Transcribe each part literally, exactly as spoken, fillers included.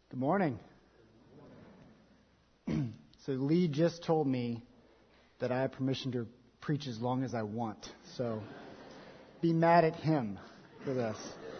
Good morning. So Lee just told me that I have permission to preach as long as I want. So be mad at him for this.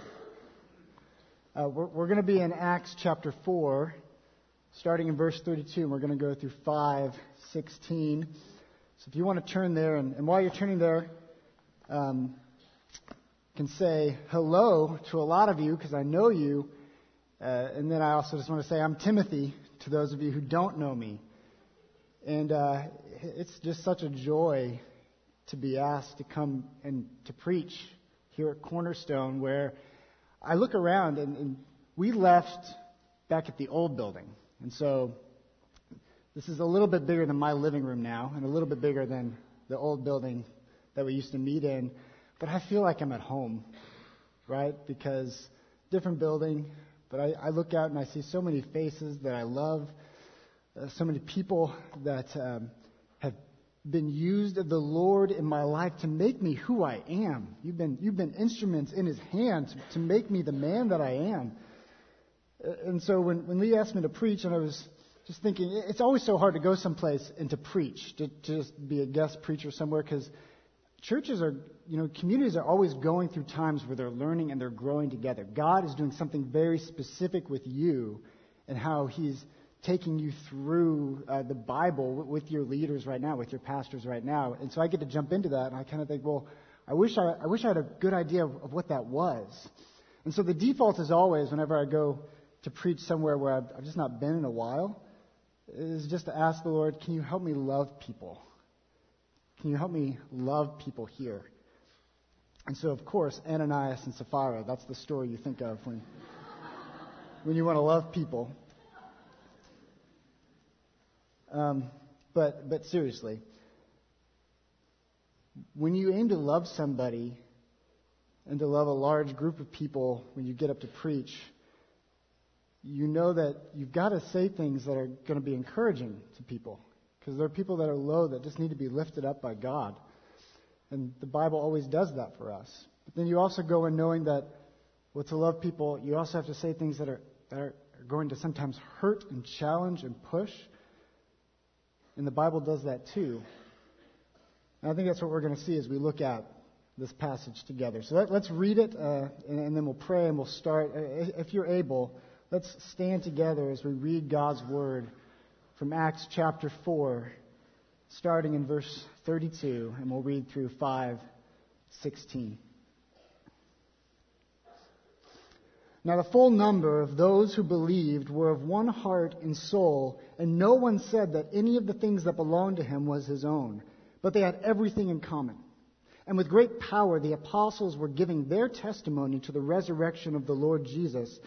Uh, we're we're going to be in Acts chapter four, starting in verse thirty-two, and we're going to go through five sixteen. So if you want to turn there, and, and while you're turning there, um, can say hello to a lot of you because I know you. Uh, and then I also just want to say I'm Timothy to those of you who don't know me. And uh, it's just such a joy to be asked to come and to preach here at Cornerstone, where I look around and, and we left back at the old building. And so this is a little bit bigger than my living room now and a little bit bigger than the old building that we used to meet in. But I feel like I'm at home, right? Because different building. But I, I look out and I see so many faces that I love, uh, so many people that um, have been used of the Lord in my life to make me who I am. You've been you've been instruments in His hand to, to make me the man that I am. Uh, and so when, when Lee asked me to preach, and I was just thinking, it's always so hard to go someplace and to preach, to, to just be a guest preacher somewhere, because churches are, you know, communities are always going through times where they're learning and they're growing together. God is doing something very specific with you and how He's taking you through uh, the Bible with your leaders right now, with your pastors right now. And so I get to jump into that, and I kind of think, well, I wish I, I wish I had a good idea of, of what that was. And so the default is always, whenever I go to preach somewhere where I've, I've just not been in a while, is just to ask the Lord, can you help me love people? Can you help me love people here? And so, of course, Ananias and Sapphira, that's the story you think of when, when you want to love people. Um, but but seriously, when you aim to love somebody and to love a large group of people when you get up to preach, you know that you've got to say things that are going to be encouraging to people. Because there are people that are low that just need to be lifted up by God. And the Bible always does that for us. But then you also go in knowing that, well, to love people, you also have to say things that are, that are going to sometimes hurt and challenge and push. And the Bible does that too. And I think that's what we're going to see as we look at this passage together. So let, let's read it, uh, and, and then we'll pray and we'll start. If you're able, let's stand together as we read God's Word from Acts chapter four, starting in verse thirty-two, and we'll read through five sixteen. Now the full number of those who believed were of one heart and soul, and no one said that any of the things that belonged to him was his own, but they had everything in common. And with great power the apostles were giving their testimony to the resurrection of the Lord Jesus,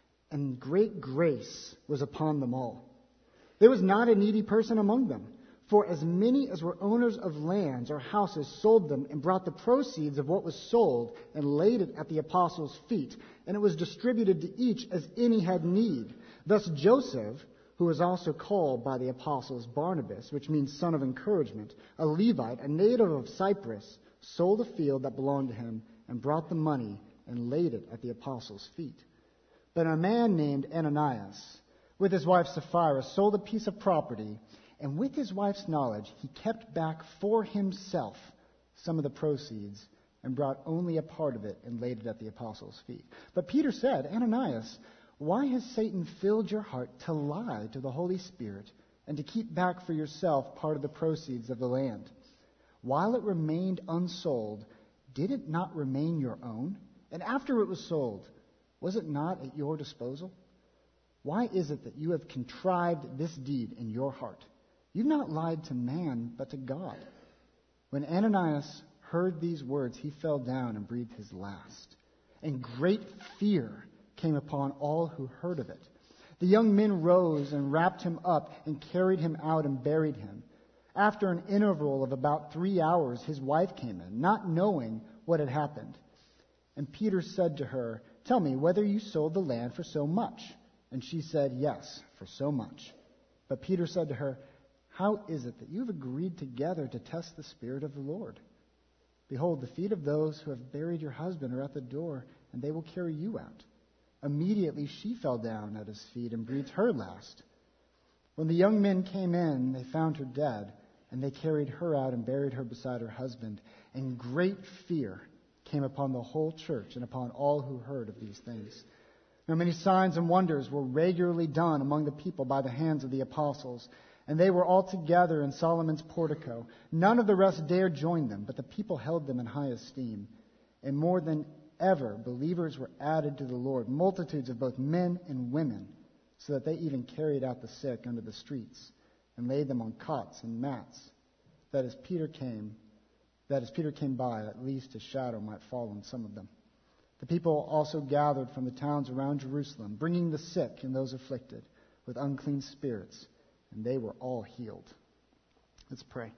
and great grace was upon them all. There was not a needy person among them, for as many as were owners of lands or houses sold them and brought the proceeds of what was sold and laid it at the apostles' feet, and it was distributed to each as any had need. Thus Joseph, who was also called by the apostles Barnabas, which means son of encouragement, a Levite, a native of Cyprus, sold a field that belonged to him and brought the money and laid it at the apostles' feet. But a man named Ananias, with his wife Sapphira, sold a piece of property, and with his wife's knowledge, he kept back for himself some of the proceeds and brought only a part of it and laid it at the apostles' feet. But Peter said, Ananias, why has Satan filled your heart to lie to the Holy Spirit and to keep back for yourself part of the proceeds of the land? While it remained unsold, did it not remain your own? And after it was sold, was it not at your disposal? Why is it that you have contrived this deed in your heart? You've not lied to man, but to God. When Ananias heard these words, he fell down and breathed his last. And great fear came upon all who heard of it. The young men rose and wrapped him up and carried him out and buried him. After an interval of about three hours, his wife came in, not knowing what had happened. And Peter said to her, tell me whether you sold the land for so much. And she said, yes, for so much. But Peter said to her, how is it that you have agreed together to test the Spirit of the Lord? Behold, the feet of those who have buried your husband are at the door, and they will carry you out. Immediately she fell down at his feet and breathed her last. When the young men came in, they found her dead, and they carried her out and buried her beside her husband. And great fear came upon the whole church and upon all who heard of these things. Now many signs and wonders were regularly done among the people by the hands of the apostles, and they were all together in Solomon's portico. None of the rest dared join them, but the people held them in high esteem. And more than ever, believers were added to the Lord, multitudes of both men and women, so that they even carried out the sick under the streets and laid them on cots and mats, that as Peter came, that as Peter came by, at least his shadow might fall on some of them. The people also gathered from the towns around Jerusalem, bringing the sick and those afflicted with unclean spirits, and they were all healed. Let's pray.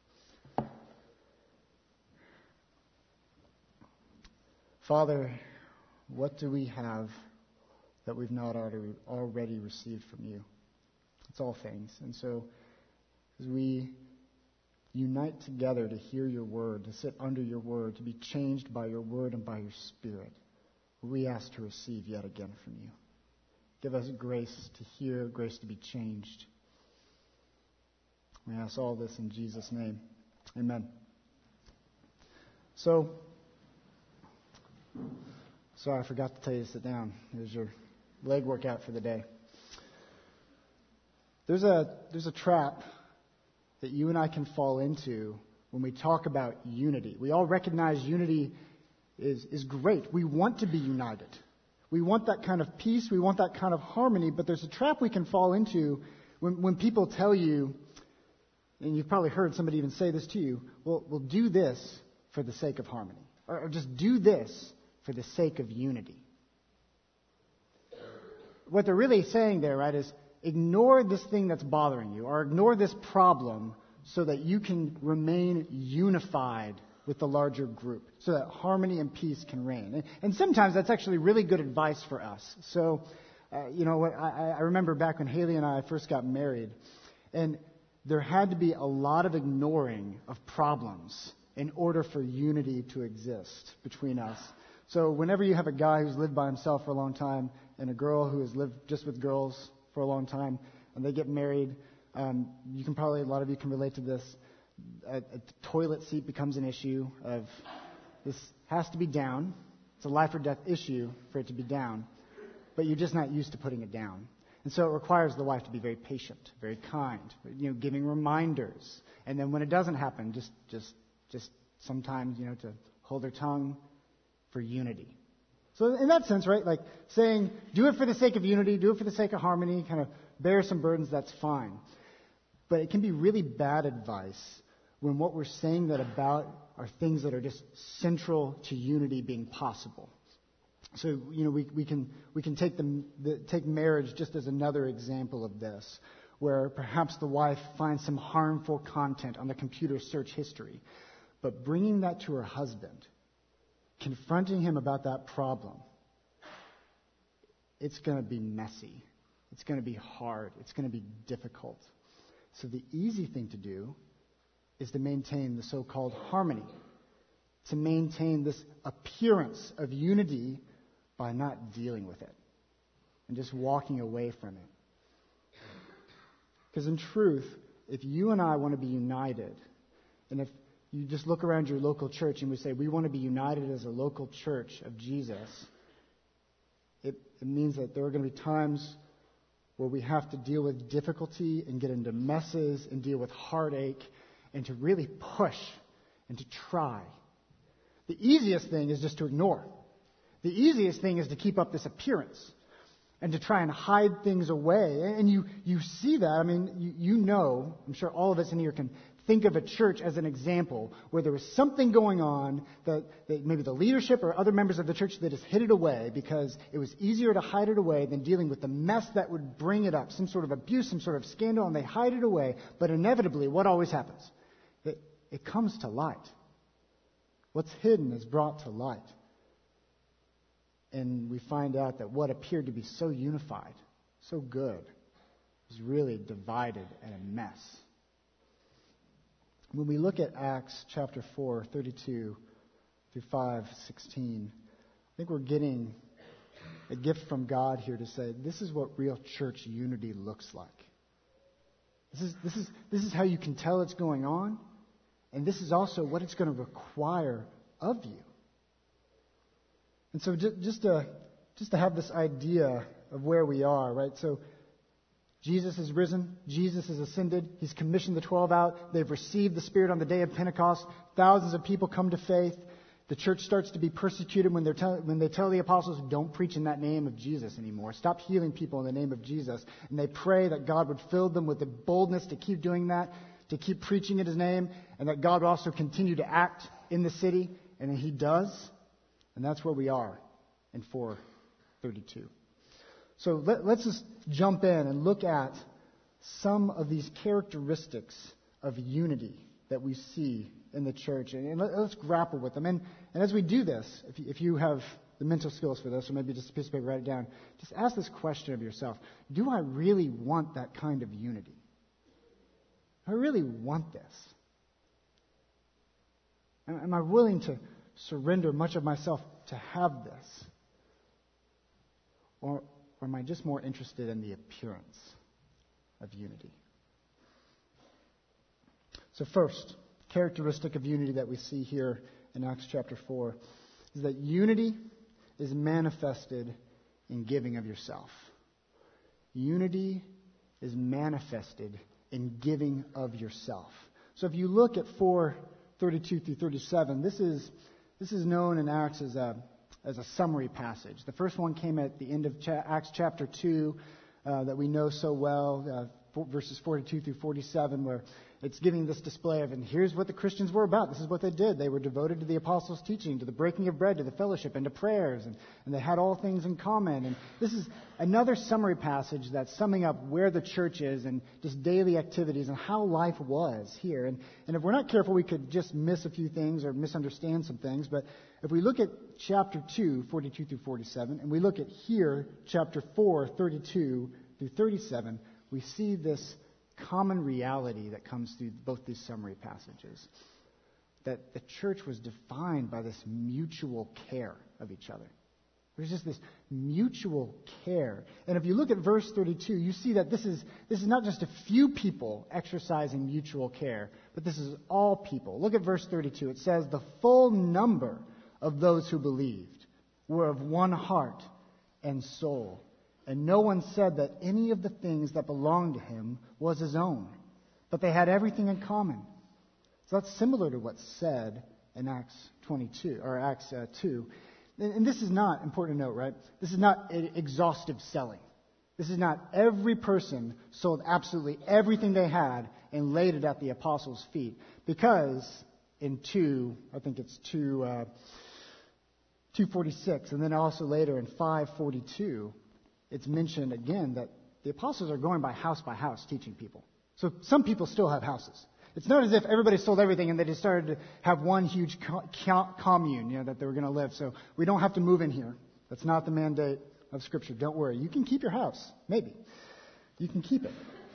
Father, what do we have that we've not already received from you? It's all things. And so, as we unite together to hear your word, to sit under your word, to be changed by your word and by your spirit, we ask to receive yet again from you. Give us grace to hear, grace to be changed. We ask all this in Jesus' name. Amen. So, sorry, I forgot to tell you to sit down. There's your leg workout for the day. There's a there's a trap that you and I can fall into when we talk about unity. We all recognize unity is, is great. We want to be united. We want that kind of peace. We want that kind of harmony. But there's a trap we can fall into when, when people tell you, and you've probably heard somebody even say this to you, well, we'll do this for the sake of harmony. Or, or just do this for the sake of unity. What they're really saying there, right, is ignore this thing that's bothering you, or ignore this problem so that you can remain unified with the larger group, so that harmony and peace can reign. And, and sometimes that's actually really good advice for us. So, uh, you know, I, I remember back when Haley and I first got married, and there had to be a lot of ignoring of problems in order for unity to exist between us. So whenever you have a guy who's lived by himself for a long time and a girl who has lived just with girls for a long time, and they get married, um, you can probably, a lot of you can relate to this. A, a toilet seat becomes an issue of this has to be down. It's a life or death issue for it to be down, but you're just not used to putting it down. And so it requires the wife to be very patient, very kind, you know, giving reminders. And then when it doesn't happen, just, just, just sometimes, you know, to hold her tongue for unity. So in that sense, right, like saying, do it for the sake of unity, do it for the sake of harmony, kind of bear some burdens, that's fine. But it can be really bad advice when what we're saying that about are things that are just central to unity being possible. So, you know, we, we can we can take the, the take marriage just as another example of this, where perhaps the wife finds some harmful content on the computer search history, but bringing that to her husband, confronting him about that problem, it's going to be messy. It's going to be hard. It's going to be difficult. So the easy thing to do is to maintain the so-called harmony, to maintain this appearance of unity by not dealing with it and just walking away from it. Because in truth, if you and I want to be united, and if you just look around your local church and we say, we want to be united as a local church of Jesus, it, it means that there are going to be times where we have to deal with difficulty and get into messes and deal with heartache and to really push and to try. The easiest thing is just to ignore. The easiest thing is to keep up this appearance and to try and hide things away. And you, you see that. I mean, you, you know, I'm sure all of us in here can think of a church as an example where there was something going on that, that maybe the leadership or other members of the church that just hid it away because it was easier to hide it away than dealing with the mess that would bring it up, some sort of abuse, some sort of scandal, and they hide it away. But inevitably, what always happens? It, it comes to light. What's hidden is brought to light. And we find out that what appeared to be so unified, so good, is really divided and a mess. When we look at Acts chapter four, thirty-two through five sixteen, I think we're getting a gift from God here to say, this is what real church unity looks like. This is, this is, this is how you can tell it's going on, and this is also what it's going to require of you. And so just, just to just to have this idea of where we are, right? So Jesus is risen. Jesus is ascended. He's commissioned the twelve out. They've received the Spirit on the day of Pentecost. Thousands of people come to faith. The church starts to be persecuted when, they're tell, when they tell the apostles, don't preach in that name of Jesus anymore. Stop healing people in the name of Jesus. And they pray that God would fill them with the boldness to keep doing that, to keep preaching in His name, and that God would also continue to act in the city. And He does. And that's where we are in four thirty-two. So let, let's just jump in and look at some of these characteristics of unity that we see in the church. And, and let, let's grapple with them. And, and as we do this, if you, if you have the mental skills for this, or maybe just a piece of paper, write it down, just ask this question of yourself. Do I really want that kind of unity? Do I really want this? Am, am I willing to surrender much of myself to have this? Or, or am I just more interested in the appearance of unity? So first, characteristic of unity that we see here in Acts chapter four is that unity is manifested in giving of yourself. Unity is manifested in giving of yourself. So if you look at four thirty-two through thirty-seven, this is this is known in Acts as a as a summary passage. The first one came at the end of cha- Acts chapter two uh, that we know so well, uh, verses forty-two through forty-seven, where it's giving this display of, and here's what the Christians were about. This is what they did. They were devoted to the apostles' teaching, to the breaking of bread, to the fellowship, and to prayers, and, and they had all things in common. And this is another summary passage that's summing up where the church is and just daily activities and how life was here. And, and if we're not careful, we could just miss a few things or misunderstand some things. But if we look at chapter two, forty-two through forty-seven, and we look at here, chapter four, thirty-two through thirty-seven, we see this common reality that comes through both these summary passages. That the church was defined by this mutual care of each other. There's just this mutual care. And if you look at verse thirty-two, you see that this is this is not just a few people exercising mutual care, but this is all people. Look at verse thirty-two. It says, the full number of those who believed were of one heart and soul. And no one said that any of the things that belonged to him was his own, but they had everything in common. So that's similar to what's said in Acts twenty-two or Acts uh, two. And, and this is not important to note, right? This is not exhaustive selling. This is not every person sold absolutely everything they had and laid it at the apostles' feet, because in two, I think it's two uh, two forty-six, and then also later in five forty-two. It's mentioned again that the apostles are going by house by house teaching people. So some people still have houses. It's not as if everybody sold everything and they just started to have one huge co- co- commune, you know, that they were going to live. So we don't have to move in here. That's not the mandate of Scripture. Don't worry. You can keep your house. Maybe. You can keep it.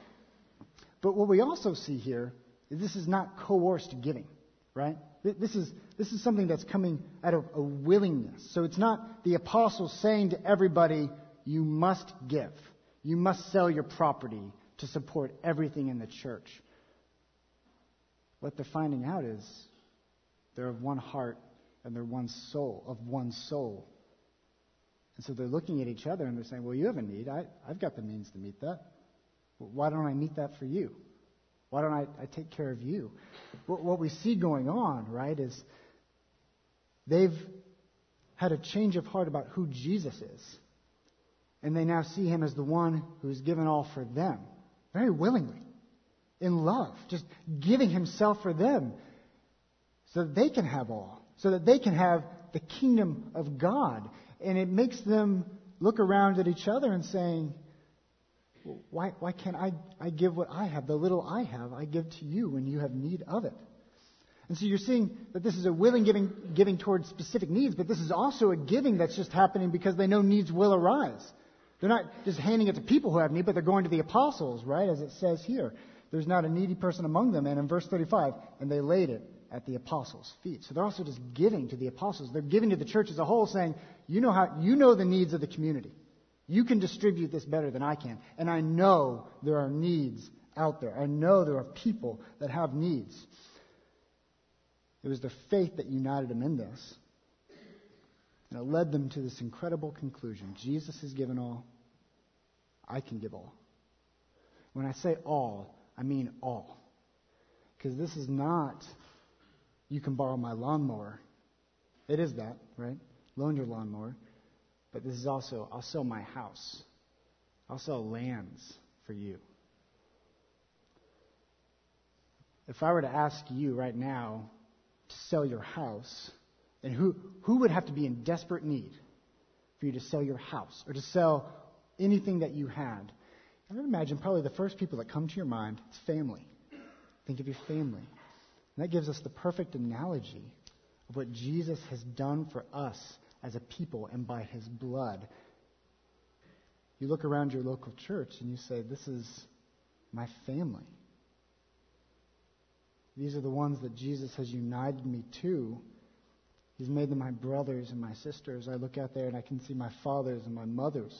But what we also see here is this is not coerced giving, right? This is this is something that's coming out of a willingness. So it's not the apostles saying to everybody, you must give. You must sell your property to support everything in the church. What they're finding out is they're of one heart and they're one soul, of one soul. And so they're looking at each other and they're saying, well, you have a need. I, I've got the means to meet that. Why don't I meet that for you? Why don't I, I take care of you? What, what we see going on, right, is they've had a change of heart about who Jesus is. And they now see him as the one who's given all for them, very willingly, in love, just giving himself for them so that they can have all, so that they can have the kingdom of God. And it makes them look around at each other and saying, why, why can't I, I give what I have? The little I have, I give to you when you have need of it. And so you're seeing that this is a willing giving, giving towards specific needs, but this is also a giving that's just happening because they know needs will arise. They're not just handing it to people who have need, but they're going to the apostles, right, as it says here. There's not a needy person among them. And in verse thirty-five, and they laid it at the apostles' feet. So they're also just giving to the apostles. They're giving to the church as a whole, saying, you know how you know the needs of the community. You can distribute this better than I can. And I know there are needs out there. I know there are people that have needs. It was their faith that united them in this. And it led them to this incredible conclusion. Jesus has given all. I can give all. When I say all, I mean all. Because this is not, you can borrow my lawnmower. It is that, right? Loan your lawnmower. But this is also, I'll sell my house. I'll sell lands for you. If I were to ask you right now to sell your house, then who, who would have to be in desperate need for you to sell your house or to sell anything that you had? I would imagine probably the first people that come to your mind is family. Think of your family. And that gives us the perfect analogy of what Jesus has done for us as a people and by his blood. You look around your local church and you say, this is my family. These are the ones that Jesus has united me to. He's made them my brothers and my sisters. I look out there and I can see my fathers and my mothers.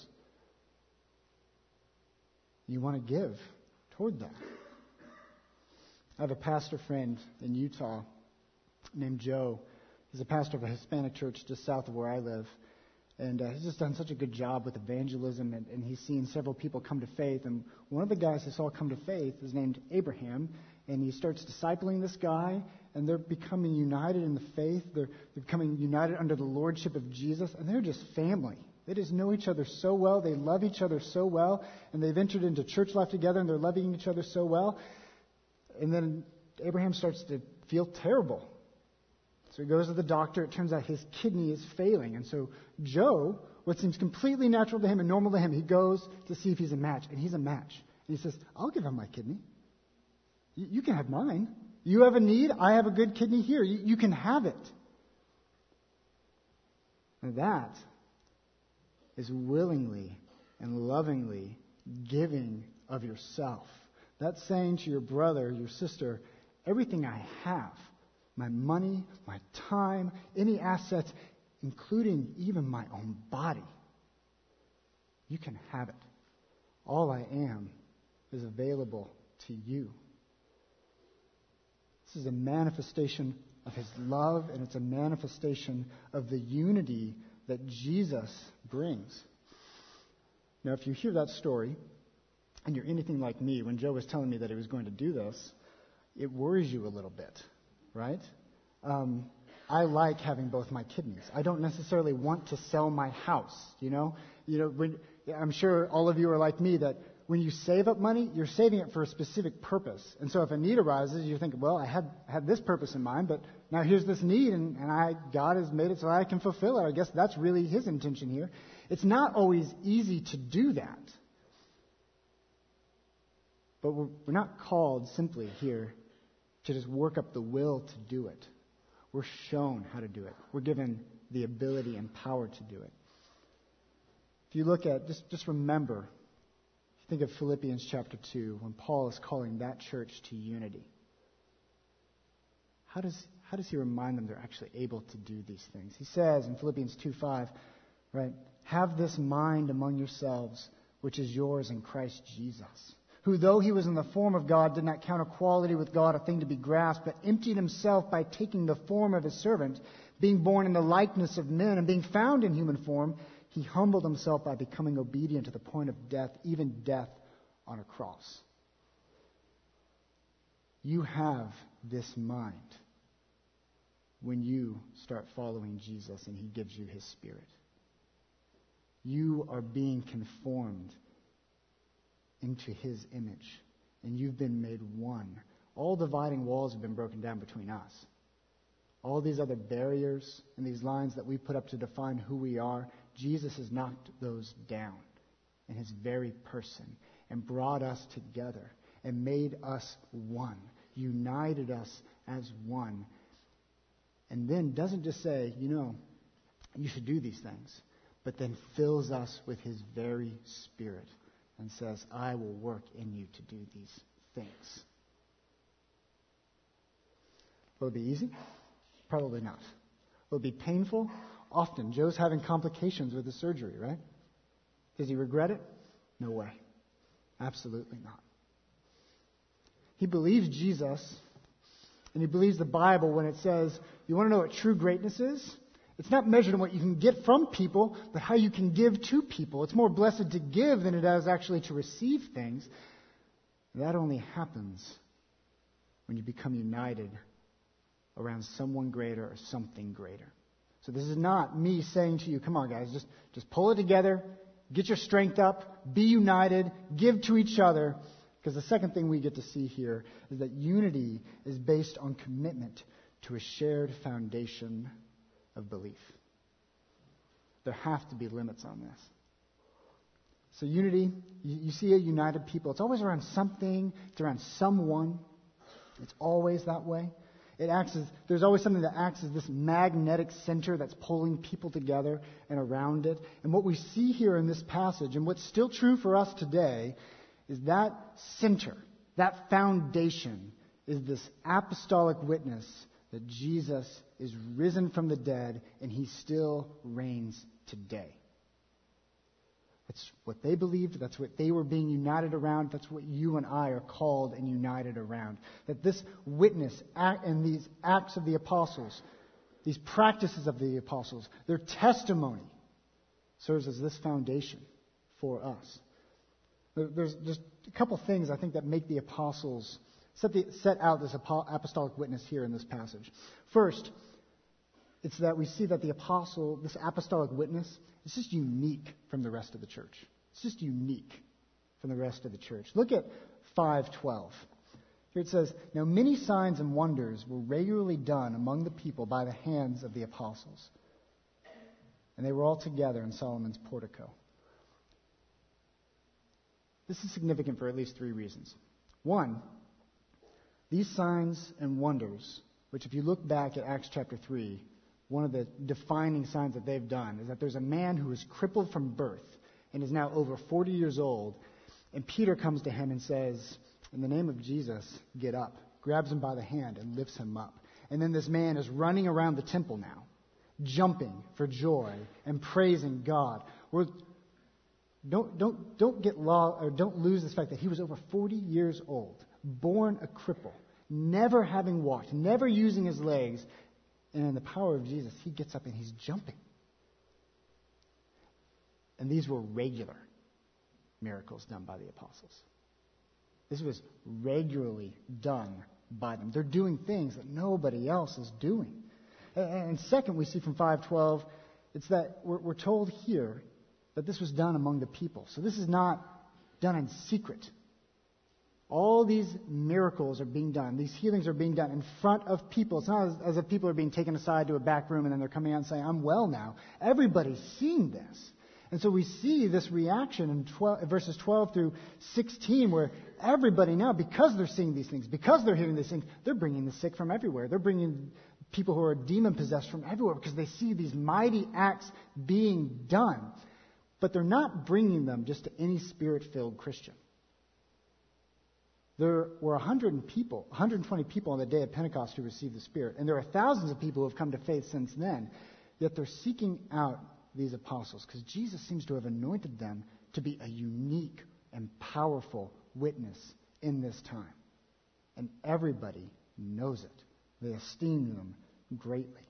You want to give toward that. I have a pastor friend in Utah named Joe. He's a pastor of a Hispanic church just south of where I live. And uh, he's just done such a good job with evangelism, and, and he's seen several people come to faith. And one of the guys he saw come to faith is named Abraham, and he starts discipling this guy, and they're becoming united in the faith. They're, they're becoming united under the lordship of Jesus, and they're just family. They just know each other so well. They love each other so well, and they've entered into church life together, and they're loving each other so well. And then Abraham starts to feel terrible. So he goes to the doctor. It turns out his kidney is failing. And so Joe, what seems completely natural to him and normal to him, he goes to see if he's a match. And he's a match. And he says, I'll give him my kidney. You, you can have mine. You have a need. I have a good kidney here. You, you can have it. And that is willingly and lovingly giving of yourself. That's saying to your brother, your sister, everything I have, my money, my time, any assets, including even my own body, you can have it. All I am is available to you. This is a manifestation of his love, and it's a manifestation of the unity that Jesus brings. Now, if you hear that story, and you're anything like me, when Joe was telling me that he was going to do this, it worries you a little bit, right? Um, I like having both my kidneys. I don't necessarily want to sell my house, you know? You know, when, I'm sure all of you are like me, that when you save up money, you're saving it for a specific purpose. And so if a need arises, you think, well, I had, had this purpose in mind, but now here's this need, and, and I God has made it so I can fulfill it. I guess that's really his intention here. It's not always easy to do that. But we're, we're not called simply here to just work up the will to do it. We're shown how to do it. We're given the ability and power to do it. If you look at, just, just remember, think of Philippians chapter two, when Paul is calling that church to unity. How does, how does he remind them they're actually able to do these things? He says in Philippians two five, right, have this mind among yourselves, which is yours in Christ Jesus, who, though he was in the form of God, did not count equality with God a thing to be grasped, but emptied himself by taking the form of a servant, being born in the likeness of men, and being found in human form, he humbled himself by becoming obedient to the point of death, even death on a cross. You have this mind when you start following Jesus and he gives you his Spirit. You are being conformed into his image, and you've been made one. All dividing walls have been broken down between us. All these other barriers and these lines that we put up to define who we are, Jesus has knocked those down in his very person and brought us together and made us one, united us as one. And then doesn't just say, you know, you should do these things, but then fills us with his very Spirit and says, I will work in you to do these things. Will it be easy? Probably not. Will it be painful? Often. Joe's having complications with the surgery, right? Does he regret it? No way. Absolutely not. He believes Jesus, and he believes the Bible when it says, you want to know what true greatness is? It's not measured in what you can get from people, but how you can give to people. It's more blessed to give than it is actually to receive things. That only happens when you become united around someone greater or something greater. So this is not me saying to you, come on guys, just, just pull it together, get your strength up, be united, give to each other. Because the second thing we get to see here is that unity is based on commitment to a shared foundation of belief. There have to be limits on this. So unity, you, you see a united people. It's always around something. It's around someone. It's always that way. It acts as, there's always something that acts as this magnetic center that's pulling people together and around it. And what we see here in this passage, and what's still true for us today, is that center, that foundation, is this apostolic witness that Jesus is risen from the dead and he still reigns today. That's what they believed. That's what they were being united around. That's what you and I are called and united around. That this witness and these acts of the apostles, these practices of the apostles, their testimony serves as this foundation for us. There's just a couple things I think that make the apostles set, the, set out this apostolic witness here in this passage. First, it's that we see that the apostle, this apostolic witness, is just unique from the rest of the church. It's just unique from the rest of the church. Look at five twelve. Here it says, now many signs and wonders were regularly done among the people by the hands of the apostles. And they were all together in Solomon's portico. This is significant for at least three reasons. One, these signs and wonders, which if you look back at Acts chapter three, one of the defining signs that they've done is that there's a man who is crippled from birth and is now over forty years old. And Peter comes to him and says, in the name of Jesus, get up. Grabs him by the hand and lifts him up. And then this man is running around the temple now, jumping for joy and praising God. We're, don't, don't, don't get law, or don't lose this fact that he was over forty years old, born a cripple, never having walked, never using his legs. And in the power of Jesus, he gets up and he's jumping. And these were regular miracles done by the apostles. This was regularly done by them. They're doing things that nobody else is doing. And second, we see from five twelve, it's that we're, we're told here that this was done among the people. So this is not done in secret. All these miracles are being done. These healings are being done in front of people. It's not as, as if people are being taken aside to a back room and then they're coming out and saying, I'm well now. Everybody's seeing this. And so we see this reaction in twelve, verses twelve through sixteen where everybody now, because they're seeing these things, because they're hearing these things, they're bringing the sick from everywhere. They're bringing people who are demon-possessed from everywhere because they see these mighty acts being done. But they're not bringing them just to any spirit-filled Christian. There were one hundred people, one hundred twenty people on the day of Pentecost who received the Spirit. And there are thousands of people who have come to faith since then. Yet they're seeking out these apostles because Jesus seems to have anointed them to be a unique and powerful witness in this time. And everybody knows it. They esteem them greatly.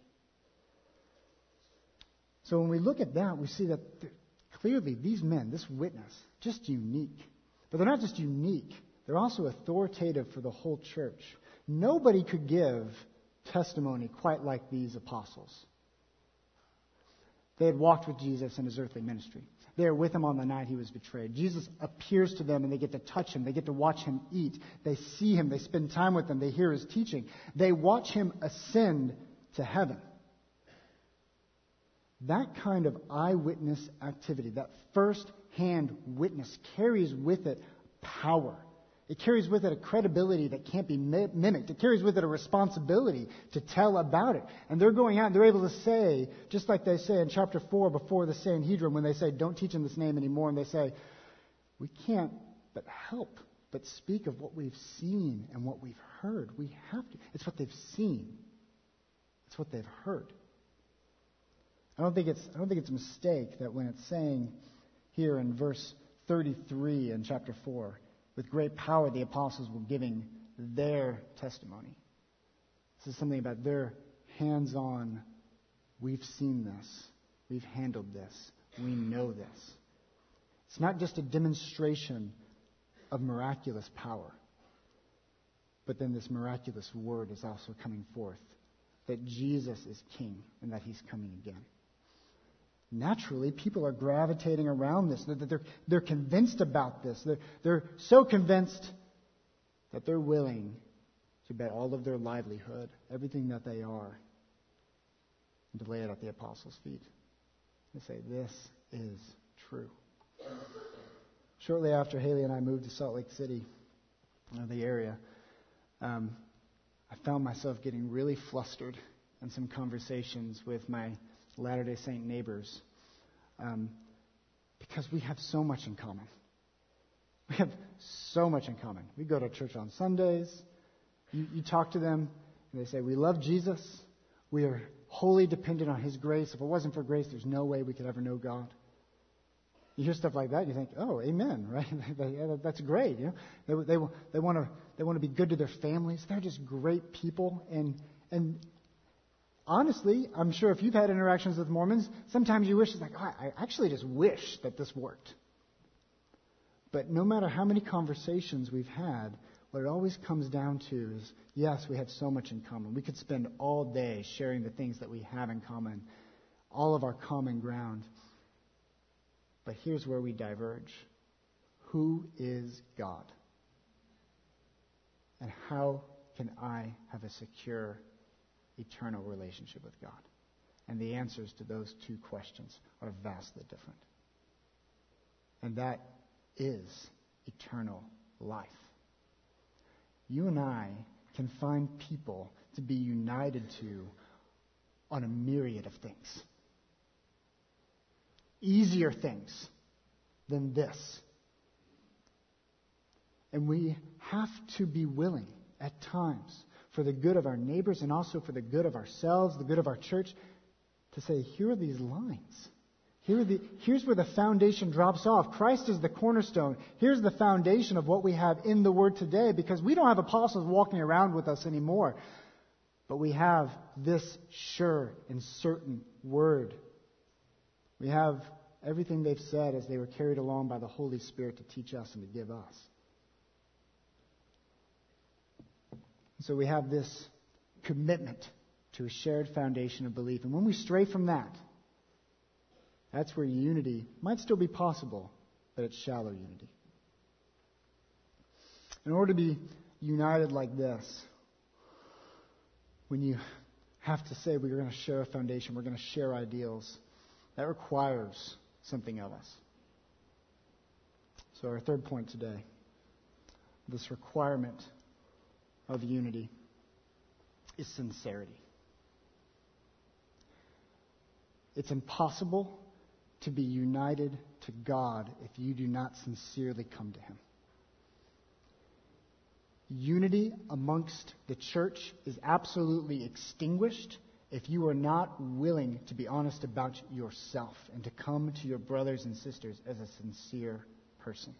So when we look at that, we see that clearly these men, this witness, just unique. But they're not just unique. They're also authoritative for the whole church. Nobody could give testimony quite like these apostles. They had walked with Jesus in his earthly ministry. They were with him on the night he was betrayed. Jesus appears to them and they get to touch him. They get to watch him eat. They see him. They spend time with him. They hear his teaching. They watch him ascend to heaven. That kind of eyewitness activity, that first-hand witness, carries with it power. It carries with it a credibility that can't be mimicked. It carries with it a responsibility to tell about it. And they're going out and they're able to say, just like they say in chapter four before the Sanhedrin, when they say, don't teach in this name anymore, and they say, we can't but help but speak of what we've seen and what we've heard. We have to. It's what they've seen. It's what they've heard. I don't think it's I don't think it's a mistake that when it's saying here in verse thirty-three in chapter four, with great power the apostles were giving their testimony. This is something about their hands-on, we've seen this, we've handled this, we know this. It's not just a demonstration of miraculous power, but then this miraculous word is also coming forth, that Jesus is king and that he's coming again. Naturally, people are gravitating around this. They're, they're, they're convinced about this. They're, they're so convinced that they're willing to bet all of their livelihood, everything that they are, and to lay it at the apostles' feet. They say, this is true. Shortly after Haley and I moved to Salt Lake City, uh, the area, um, I found myself getting really flustered in some conversations with my Latter-day Saint neighbors, um, because we have so much in common. We have so much in common. We go to church on Sundays. You, you talk to them, and they say, we love Jesus. We are wholly dependent on his grace. If it wasn't for grace, there's no way we could ever know God. You hear stuff like that, you think, oh, amen, right? Yeah, that's great. You know, they they they want to they want to be good to their families. They're just great people, and and. Honestly, I'm sure if you've had interactions with Mormons, sometimes you wish, it's like, oh, I actually just wish that this worked. But no matter how many conversations we've had, what it always comes down to is, yes, we have so much in common. We could spend all day sharing the things that we have in common, all of our common ground. But here's where we diverge. Who is God? And how can I have a secure eternal relationship with God? And the answers to those two questions are vastly different. And that is eternal life. You and I can find people to be united to on a myriad of things. Easier things than this. And we have to be willing at times, for the good of our neighbors and also for the good of ourselves, the good of our church, to say, here are these lines. Here are the, here's where the foundation drops off. Christ is the cornerstone. Here's the foundation of what we have in the Word today, because we don't have apostles walking around with us anymore. But we have this sure and certain Word. We have everything they've said as they were carried along by the Holy Spirit to teach us and to give us. So we have this commitment to a shared foundation of belief. And when we stray from that, that's where unity might still be possible, but it's shallow unity. In order to be united like this, when you have to say we're going to share a foundation, we're going to share ideals, that requires something of us. So our third point today, this requirement of unity, is sincerity. It's impossible to be united to God if you do not sincerely come to Him. Unity amongst the church is absolutely extinguished if you are not willing to be honest about yourself and to come to your brothers and sisters as a sincere person.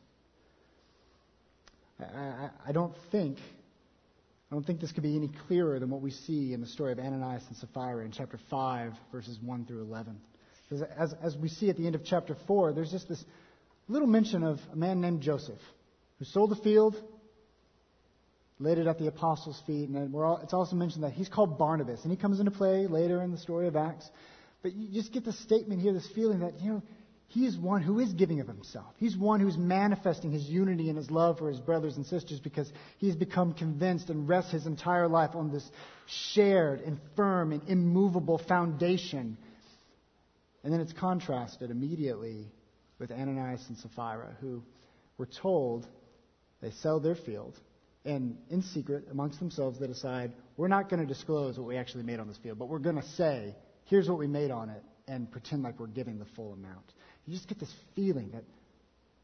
I, I, I don't think I don't think this could be any clearer than what we see in the story of Ananias and Sapphira in chapter five, verses one through eleven. Because as, as we see at the end of chapter four, there's just this little mention of a man named Joseph who sold a field, laid it at the apostles' feet, and then we're all, it's also mentioned that he's called Barnabas, and he comes into play later in the story of Acts. But you just get this statement here, this feeling that, you know, he is one who is giving of himself. He's one who's manifesting his unity and his love for his brothers and sisters because he's become convinced and rests his entire life on this shared and firm and immovable foundation. And then it's contrasted immediately with Ananias and Sapphira, who were told they sell their field, and in secret, amongst themselves, they decide, we're not going to disclose what we actually made on this field, but we're going to say, here's what we made on it, and pretend like we're giving the full amount. You just get this feeling that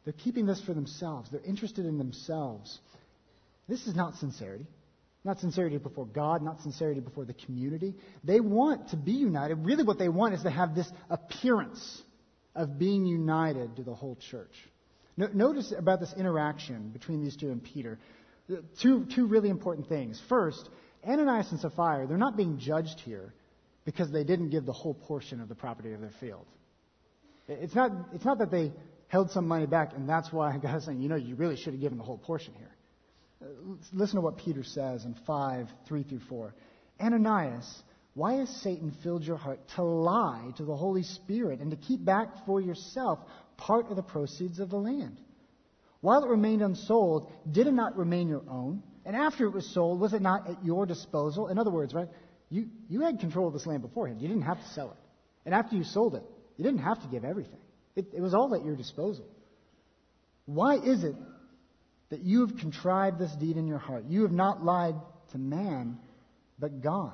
They're keeping this for themselves. They're interested in themselves. This is not sincerity. Not sincerity before God, not sincerity before the community. They want to be united. Really what they want is to have this appearance of being united to the whole church. No, notice about this interaction between these two and Peter. Two, two really important things. First, Ananias and Sapphira, they're not being judged here because they didn't give the whole portion of the property of their field. It's not, it's not that they held some money back and that's why God's saying, you know, you really should have given the whole portion here. Listen to what Peter says in five, three through four. Ananias, why has Satan filled your heart to lie to the Holy Spirit and to keep back for yourself part of the proceeds of the land? While it remained unsold, did it not remain your own? And after it was sold, was it not at your disposal? In other words, right, you, you had control of this land beforehand. You didn't have to sell it. And after you sold it, you didn't have to give everything. It, it was all at your disposal. Why is it that you have contrived this deed in your heart? You have not lied to man, but God.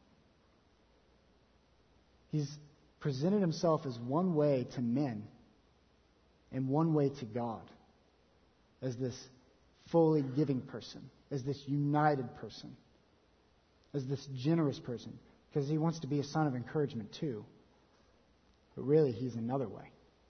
He's presented himself as one way to men and one way to God, as this fully giving person, as this united person, as this generous person, because he wants to be a son of encouragement too. But really, he's another way.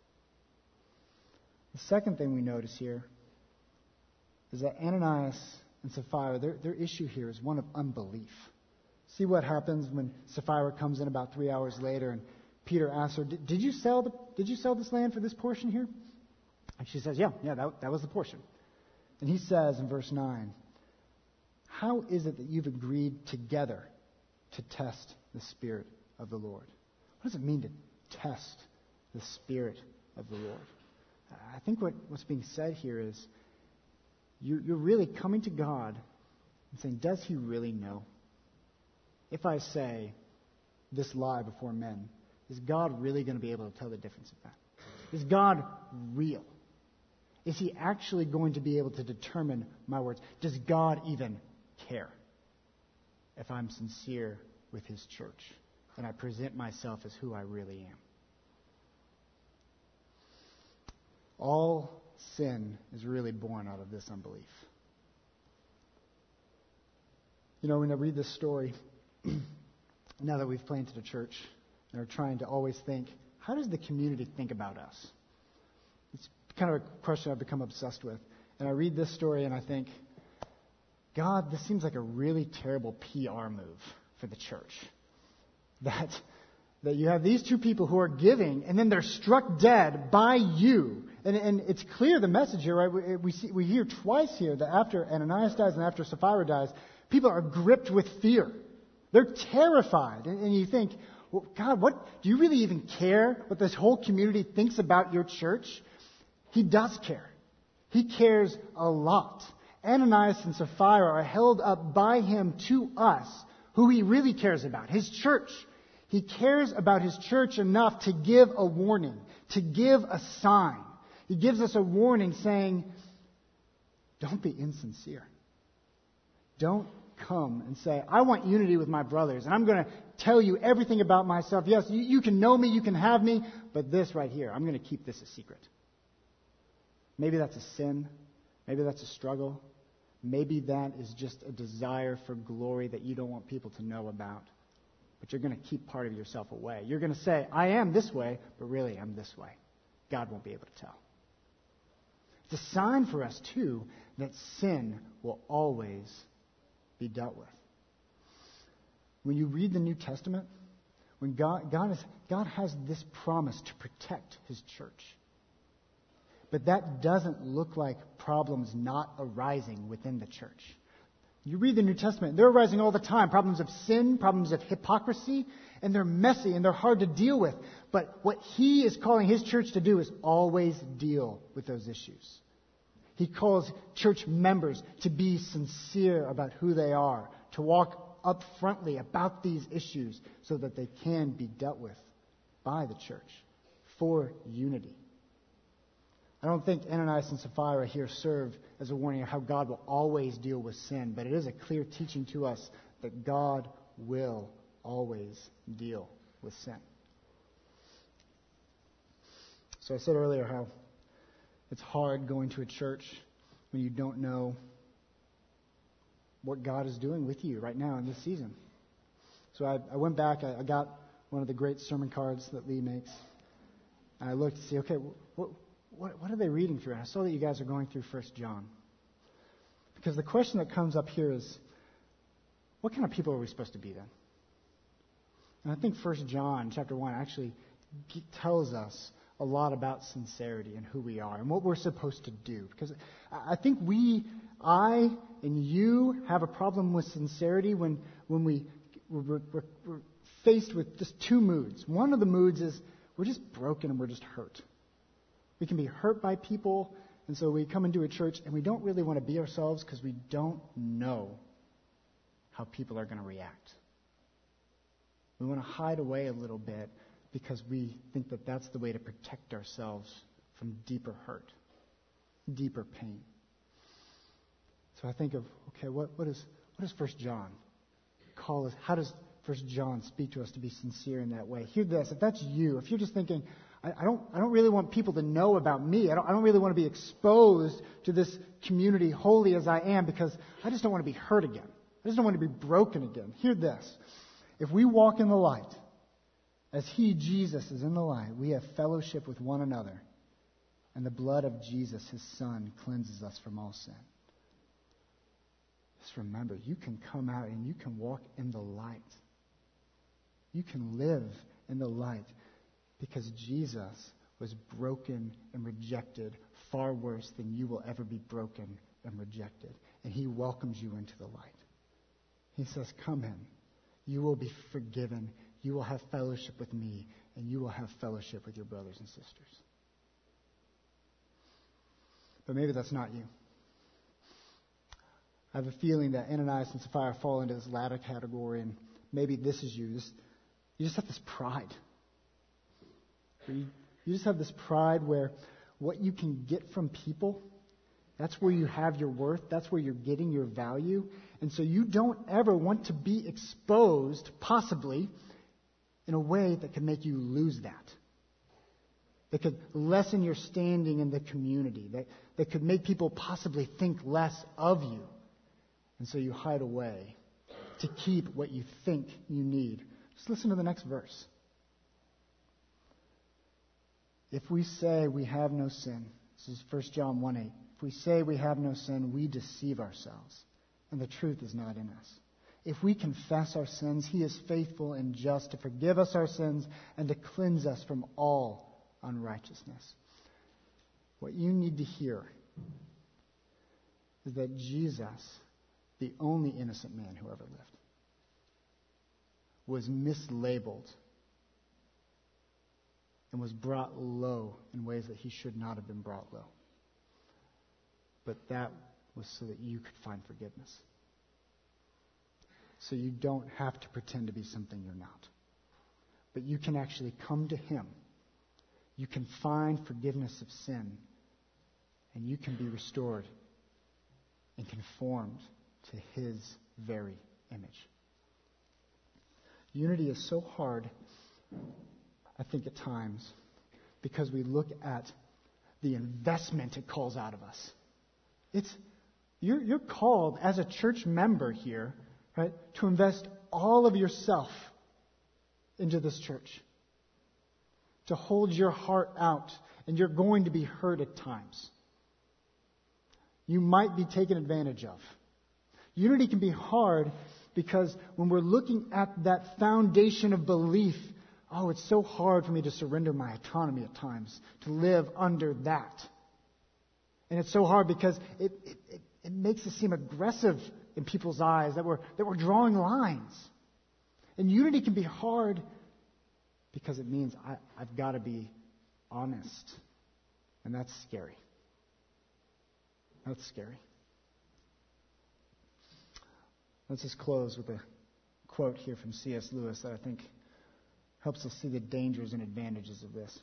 The second thing we notice here is that Ananias and Sapphira, their, their issue here is one of unbelief. See what happens when Sapphira comes in about three hours later and Peter asks her, did, did you sell the, did you sell this land for this portion here? And she says, yeah, yeah, that, that was the portion. And he says in verse nine, how is it that you've agreed together to test the Spirit of the Lord? What does it mean to test the Spirit of the Lord? I think what, what's being said here is you're, you're really coming to God and saying, does he really know? If I say this lie before men, is God really going to be able to tell the difference of that? Is God real? Is he actually going to be able to determine my words? Does God even care if I'm sincere with his church and I present myself as who I really am? All sin is really born out of this unbelief. You know, when I read this story, now that we've planted a church and are trying to always think, how does the community think about us? It's kind of a question I've become obsessed with. And I read this story and I think, God, this seems like a really terrible P R move for the church. That, that you have these two people who are giving and then they're struck dead by you. And, and it's clear the message here, right? We, we, see, we hear twice here that after Ananias dies and after Sapphira dies, people are gripped with fear. They're terrified. And, and you think, well, God, what, do you really even care what this whole community thinks about your church? He does care. He cares a lot. Ananias and Sapphira are held up by him to us, who he really cares about, his church. He cares about his church enough to give a warning, to give a sign. He gives us a warning saying, don't be insincere. Don't come and say, I want unity with my brothers, and I'm going to tell you everything about myself. Yes, you, you can know me, you can have me, but this right here, I'm going to keep this a secret. Maybe that's a sin. Maybe that's a struggle. Maybe that is just a desire for glory that you don't want people to know about. But you're going to keep part of yourself away. You're going to say, I am this way, but really I'm this way. God won't be able to tell. It's a sign for us, too, that sin will always be dealt with. When you read the New Testament, when God, God, is, God has this promise to protect his church. But that doesn't look like problems not arising within the church. You read the New Testament, they're arising all the time. Problems of sin, problems of hypocrisy, and they're messy and they're hard to deal with. But what he is calling his church to do is always deal with those issues. He calls church members to be sincere about who they are, to walk upfrontly about these issues so that they can be dealt with by the church for unity. I don't think Ananias and Sapphira here serve as a warning of how God will always deal with sin, but it is a clear teaching to us that God will always deal with sin. So I said earlier how It's hard going to a church when you don't know what God is doing with you right now in this season. So I, I went back, I, I got one of the great sermon cards that Lee makes. And I looked to see, okay, what, what, what are they reading through? And I saw that you guys are going through First John. Because the question that comes up here is, what kind of people are we supposed to be then? And I think First John chapter one actually tells us a lot about sincerity and who we are and what we're supposed to do. Because I think we, I and you have a problem with sincerity when, when we, we're, we're, we're faced with just two moods. One of the moods is we're just broken and we're just hurt. We can be hurt by people, and so we come into a church and we don't really want to be ourselves because we don't know how people are going to react. We want to hide away a little bit because we think that that's the way to protect ourselves from deeper hurt, deeper pain. So I think of, okay, what, what is what does First John call us? How does First John speak to us to be sincere in that way? Hear this. If that's you, if you're just thinking, I, I don't I don't really want people to know about me. I don't, I don't really want to be exposed to this community holy as I am because I just don't want to be hurt again. I just don't want to be broken again. Hear this. If we walk in the light, as He, Jesus, is in the light, we have fellowship with one another, and the blood of Jesus, His Son, cleanses us from all sin. Just remember, you can come out and you can walk in the light. You can live in the light because Jesus was broken and rejected far worse than you will ever be broken and rejected. And He welcomes you into the light. He says, come in. You will be forgiven. You will have fellowship with me, and you will have fellowship with your brothers and sisters. But maybe that's not you. I have a feeling that Ananias and Sapphira fall into this latter category, and maybe this is you. This, you just have this pride. You, you just have this pride where what you can get from people, that's where you have your worth. That's where you're getting your value. And so you don't ever want to be exposed, possibly, in a way that could make you lose that. That could lessen your standing in the community. That, that could make people possibly think less of you. And so you hide away to keep what you think you need. Just listen to the next verse. If we say we have no sin, this is First John one eight. If we say we have no sin, we deceive ourselves, and the truth is not in us. If we confess our sins, He is faithful and just to forgive us our sins and to cleanse us from all unrighteousness. What you need to hear is that Jesus, the only innocent man who ever lived, was mislabeled and was brought low in ways that He should not have been brought low. But that was so that you could find forgiveness. So you don't have to pretend to be something you're not. But you can actually come to Him. You can find forgiveness of sin. And you can be restored and conformed to His very image. Unity is so hard, I think at times, because we look at the investment it calls out of us. It's you're, you're called as a church member here, right, to invest all of yourself into this church, to hold your heart out, and you're going to be hurt at times. You might be taken advantage of. Unity can be hard because when we're looking at that foundation of belief, oh, it's so hard for me to surrender my autonomy at times, to live under that. And it's so hard because it, it, it, it makes us seem aggressive in people's eyes, that we're, that we're drawing lines. And unity can be hard because it means I, I've got to be honest. And that's scary. That's scary. Let's just close with a quote here from C S Lewis that I think helps us see the dangers and advantages of this.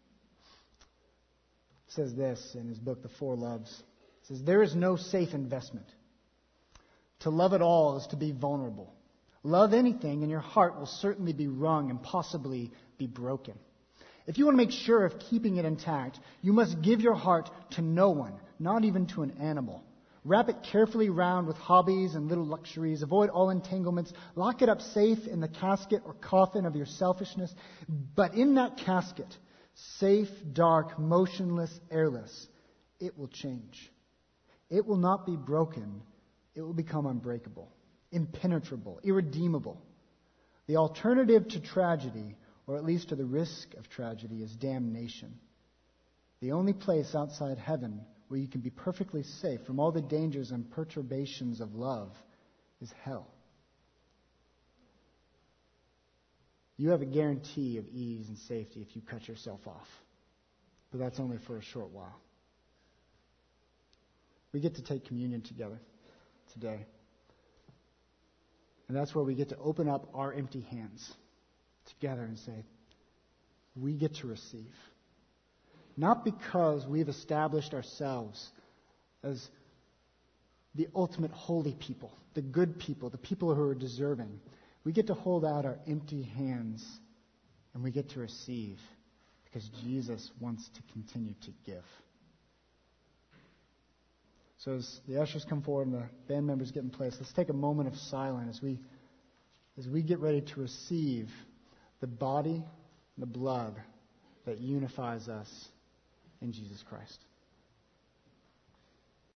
It says this in his book, The Four Loves. It says, there is no safe investment. To love at all is to be vulnerable. Love anything and your heart will certainly be wrung and possibly be broken. If you want to make sure of keeping it intact, you must give your heart to no one, not even to an animal. Wrap it carefully round with hobbies and little luxuries. Avoid all entanglements. Lock it up safe in the casket or coffin of your selfishness. But in that casket, safe, dark, motionless, airless, it will change. It will not be broken. It will become unbreakable, impenetrable, irredeemable. The alternative to tragedy, or at least to the risk of tragedy, is damnation. The only place outside heaven where you can be perfectly safe from all the dangers and perturbations of love is hell. You have a guarantee of ease and safety if you cut yourself off. But that's only for a short while. We get to take communion together today. And that's where we get to open up our empty hands together and say, we get to receive. Not because we've established ourselves as the ultimate holy people, the good people, the people who are deserving. We get to hold out our empty hands and we get to receive because Jesus wants to continue to give. So as the ushers come forward and the band members get in place, let's take a moment of silence as we, as we get ready to receive the body and the blood that unifies us in Jesus Christ.